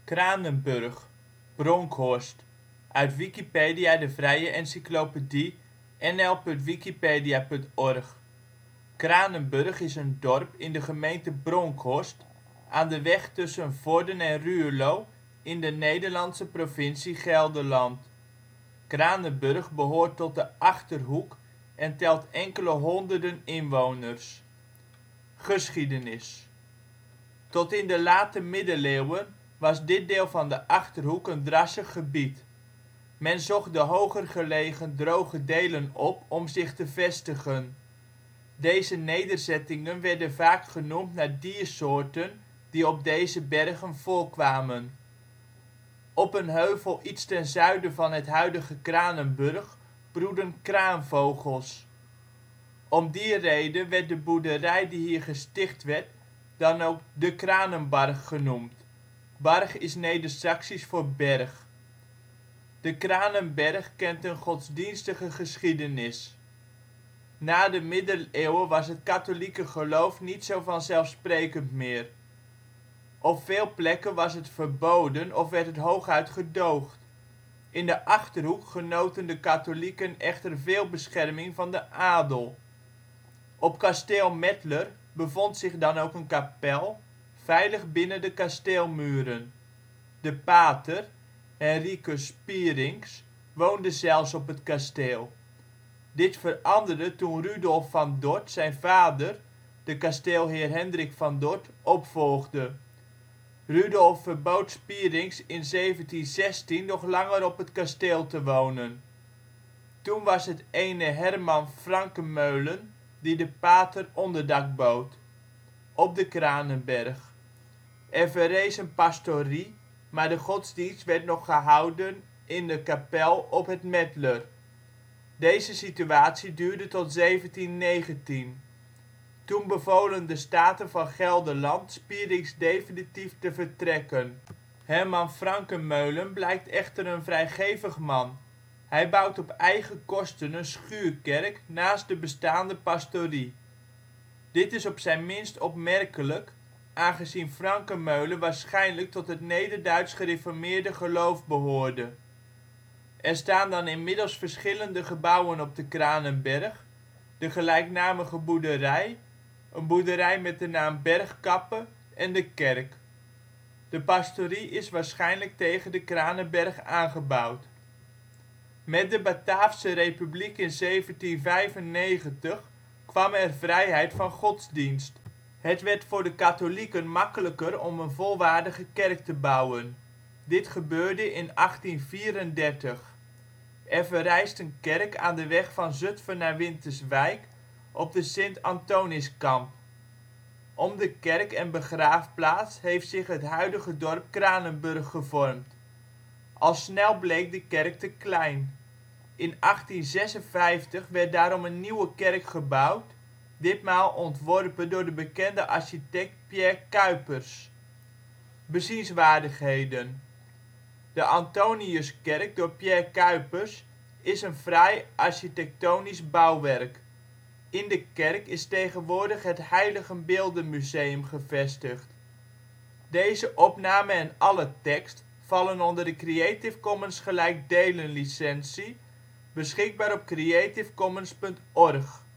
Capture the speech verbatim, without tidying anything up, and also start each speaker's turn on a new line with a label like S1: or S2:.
S1: Kranenburg (Bronkhorst), uit Wikipedië, de vrije encyclopedie. N L punt wikipedia punt org. Kranenburg is een dorp in de gemeente Bronckhorst aan de weg tussen Vorden en Ruurlo in de Nederlandse provincie Gelderland. Kranenburg behoort tot de Achterhoek en telt enkele honderden inwoners. Geschiedenis. Tot in de late middeleeuwen was dit deel van de Achterhoek een drassig gebied. Men zocht de hoger gelegen droge delen op om zich te vestigen. Deze nederzettingen werden vaak genoemd naar diersoorten die op deze bergen voorkwamen. Op een heuvel iets ten zuiden van het huidige Kranenburg broedden kraanvogels. Om die reden werd de boerderij die hier gesticht werd dan ook De Kranenbarg genoemd. Barg is Nedersaksisch voor berg. De Kranenberg kent een godsdienstige geschiedenis. Na de middeleeuwen was het katholieke geloof niet zo vanzelfsprekend meer. Op veel plekken was het verboden of werd het hooguit gedoogd. In de Achterhoek genoten de katholieken echter veel bescherming van de adel. Op kasteel Medler bevond zich dan ook een kapel, veilig binnen de kasteelmuren. De pater, Henricus Spierings, woonde zelfs op het kasteel. Dit veranderde toen Rudolf van Dorth zijn vader, de kasteelheer Hendrik van Dorth, opvolgde. Rudolf verbood Spierings in zeventien zestien nog langer op het kasteel te wonen. Toen was het ene Herman Franckenmeulen die de pater onderdak bood, op de Kranenberg. Er verrees een pastorie, maar de godsdienst werd nog gehouden in de kapel op het Medler. Deze situatie duurde tot zeventien negentien. Toen bevolen de Staten van Gelderland Spierings definitief te vertrekken. Herman Franckenmeulen blijkt echter een vrijgevig man. Hij bouwt op eigen kosten een schuurkerk naast de bestaande pastorie. Dit is op zijn minst opmerkelijk, aangezien Franckenmeulen waarschijnlijk tot het Nederduits Gereformeerde geloof behoorde. Er staan dan inmiddels verschillende gebouwen op de Kranenberg: de gelijknamige boerderij, een boerderij met de naam Bergkappe en de kerk. De pastorie is waarschijnlijk tegen de Kranenberg aangebouwd. Met de Bataafse Republiek in zeventien vijfennegentig kwam er vrijheid van godsdienst. Het werd voor de katholieken makkelijker om een volwaardige kerk te bouwen. Dit gebeurde in achttien vierendertig. Er verrijst een kerk aan de weg van Zutphen naar Winterswijk op de Sint-Anthoniskamp. Om de kerk en begraafplaats heeft zich het huidige dorp Kranenburg gevormd. Al snel bleek de kerk te klein. In achttien zesenvijftig werd daarom een nieuwe kerk gebouwd, ditmaal ontworpen door de bekende architect Pierre Cuypers. Bezienswaardigheden. De Antoniuskerk door Pierre Cuypers is een fraai architectonisch bouwwerk. In de kerk is tegenwoordig het Heiligenbeeldenmuseum gevestigd. Deze opname en alle tekst vallen onder de Creative Commons gelijkdelen licentie, beschikbaar op creativecommons punt org